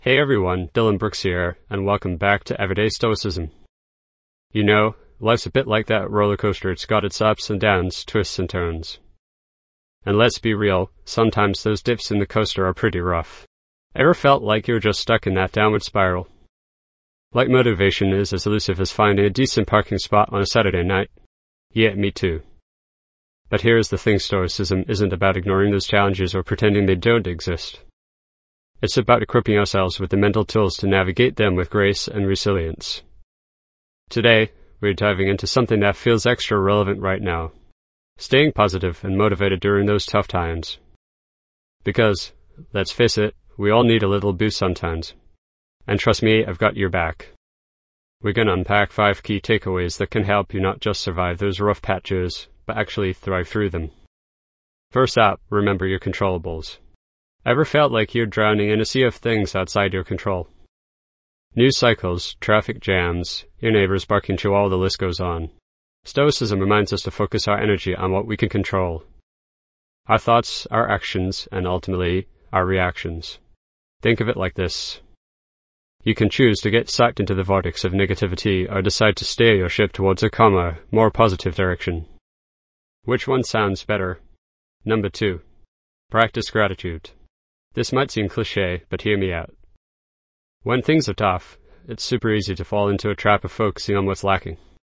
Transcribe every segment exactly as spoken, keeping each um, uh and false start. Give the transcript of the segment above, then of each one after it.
Hey everyone, Dylan Brooks here, and welcome back to Everyday Stoicism. You know, life's a bit like that roller coaster. It's got its ups and downs, twists and turns. And let's be real, sometimes those dips in the coaster are pretty rough. Ever felt like you're just stuck in that downward spiral? Like motivation is as elusive as finding a decent parking spot on a Saturday night? Yeah, me too. But here's the thing, Stoicism isn't about ignoring those challenges or pretending they don't exist. It's about equipping ourselves with the mental tools to navigate them with grace and resilience. Today, we're diving into something that feels extra relevant right now. Staying positive and motivated during those tough times. Because, let's face it, we all need a little boost sometimes. And trust me, I've got your back. We're gonna unpack five key takeaways that can help you not just survive those rough patches, but actually thrive through them. First up, remember your controllables. Ever felt like you're drowning in a sea of things outside your control? News cycles, traffic jams, your neighbors barking to all, the list goes on. Stoicism reminds us to focus our energy on what we can control. Our thoughts, our actions, and ultimately, our reactions. Think of it like this. You can choose to get sucked into the vortex of negativity or decide to steer your ship towards a calmer, more positive direction. Which one sounds better? Number two. Practice gratitude. This might seem cliché, but hear me out. When things are tough, it's super easy to fall into a trap of focusing on what's lacking.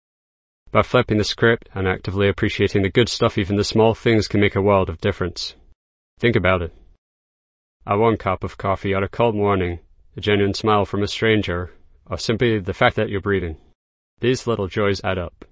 By flipping the script and actively appreciating the good stuff, even the small things can make a world of difference. Think about it. A warm cup of coffee on a cold morning, a genuine smile from a stranger, or simply the fact that you're breathing. These little joys add up.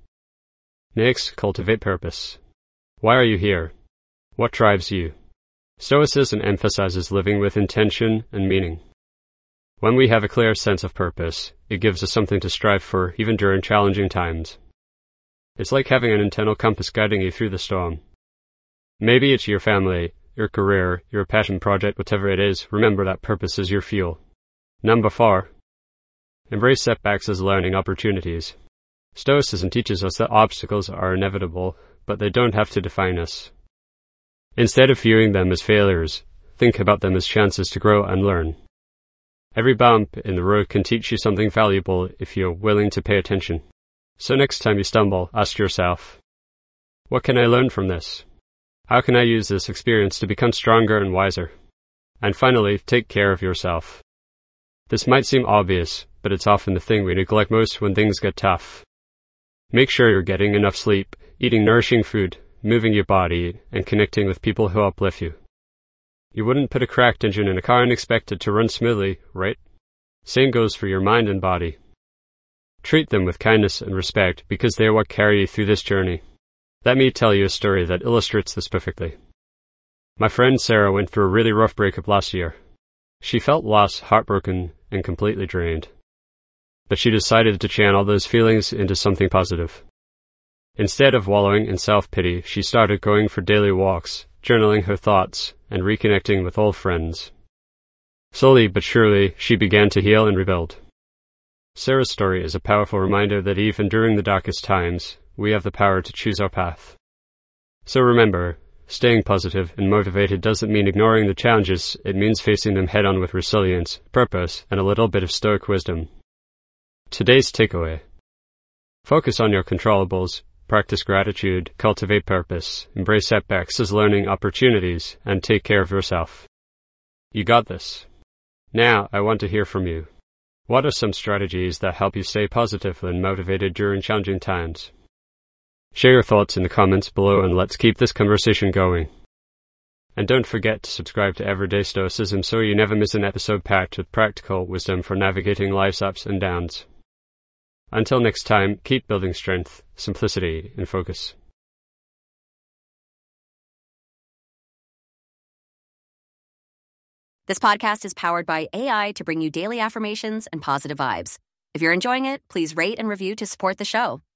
Next, cultivate purpose. Why are you here? What drives you? Stoicism emphasizes living with intention and meaning. When we have a clear sense of purpose, it gives us something to strive for even during challenging times. It's like having an internal compass guiding you through the storm. Maybe it's your family, your career, your passion project, whatever it is, remember that purpose is your fuel. Number four. Embrace setbacks as learning opportunities. Stoicism teaches us that obstacles are inevitable, but they don't have to define us. Instead of viewing them as failures, think about them as chances to grow and learn. Every bump in the road can teach you something valuable if you're willing to pay attention. So next time you stumble, ask yourself, what can I learn from this? How can I use this experience to become stronger and wiser? And finally, take care of yourself. This might seem obvious, but it's often the thing we neglect most when things get tough. Make sure you're getting enough sleep, eating nourishing food, moving your body, and connecting with people who uplift you. You wouldn't put a cracked engine in a car and expect it to run smoothly, right? Same goes for your mind and body. Treat them with kindness and respect because they are what carry you through this journey. Let me tell you a story that illustrates this perfectly. My friend Sarah went through a really rough breakup last year. She felt lost, heartbroken, and completely drained. But she decided to channel those feelings into something positive. Instead of wallowing in self-pity, she started going for daily walks, journaling her thoughts, and reconnecting with old friends. Slowly but surely, she began to heal and rebuild. Sarah's story is a powerful reminder that even during the darkest times, we have the power to choose our path. So remember, staying positive and motivated doesn't mean ignoring the challenges, it means facing them head-on with resilience, purpose, and a little bit of stoic wisdom. Today's takeaway. Focus on your controllables. Practice gratitude, cultivate purpose, embrace setbacks as learning opportunities, and take care of yourself. You got this. Now, I want to hear from you. What are some strategies that help you stay positive and motivated during challenging times? Share your thoughts in the comments below and let's keep this conversation going. And don't forget to subscribe to Everyday Stoicism so you never miss an episode packed with practical wisdom for navigating life's ups and downs. Until next time, keep building strength, simplicity, and focus. This podcast is powered by A I to bring you daily affirmations and positive vibes. If you're enjoying it, please rate and review to support the show.